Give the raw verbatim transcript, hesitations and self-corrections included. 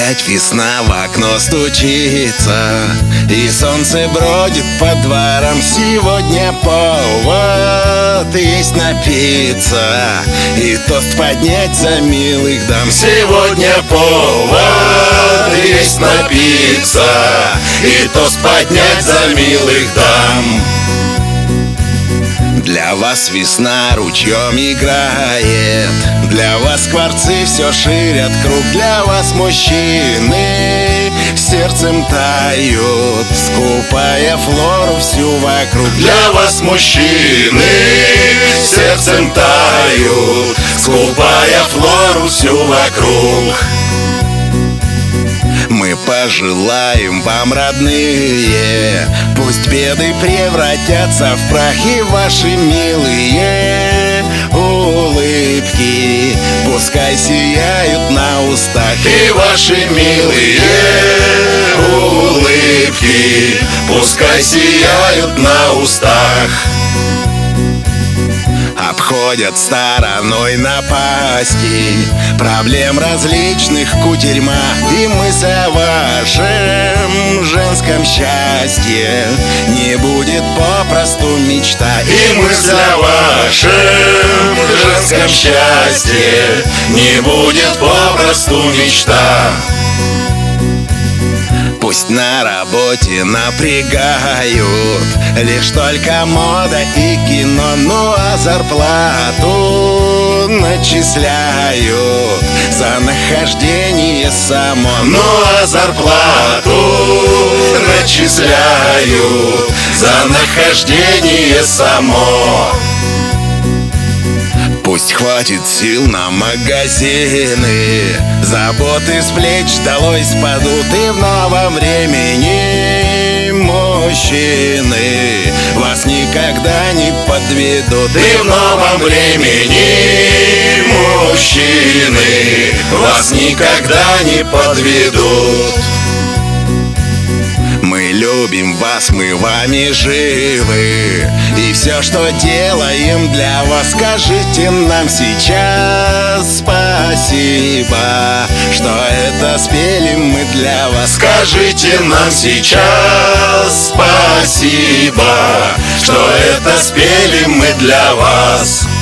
Опять весна в окно стучится, и солнце бродит по дворам. Сегодня повод есть напиться и тост поднять за милых дам. Сегодня повод есть напиться и тост поднять за милых дам. Для вас весна ручьем играет, для вас скворцы все ширят круг, для вас мужчины сердцем тают, скупая флору всю вокруг. Для вас мужчины сердцем тают, скупая флору всю вокруг. Мы пожелаем вам, родные, пусть беды превратятся в прах, и ваши милые улыбки пускай сияют на устах. И ваши милые улыбки пускай сияют на устах. Обходят стороной напасти проблем различных кутерьма, и мысль о вашем женском счастье не будет попросту мечта. И мысль о вашем женском счастье не будет попросту мечта. Пусть на работе напрягают лишь только мода и кино, ну а зарплату начисляют за нахождение само. Ну а зарплату начисляют за нахождение само. Пусть хватит сил на магазины, заботы с плеч долой спадут, и в новом времени мужчины вас никогда не подведут. И в новом времени мужчины вас никогда не подведут. Мы любим вас, мы вами живы, и все, что делаем для вас, скажите нам сейчас спасибо, что это спели мы для вас. Скажите нам сейчас спасибо, что это спели мы для вас.